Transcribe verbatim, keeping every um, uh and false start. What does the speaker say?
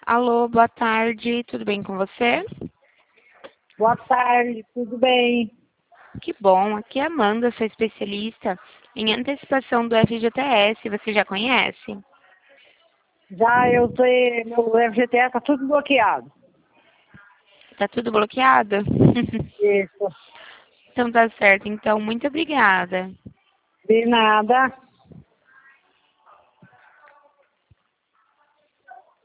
Alô, boa tarde, tudo bem com você? Boa tarde, tudo bem? Que bom, aqui é a Amanda, sou especialista em antecipação do F G T S, você já conhece? Já eu sei, meu F G T S tá tudo bloqueado. Tá tudo bloqueado? Isso. Então tá certo, então muito obrigada. De nada.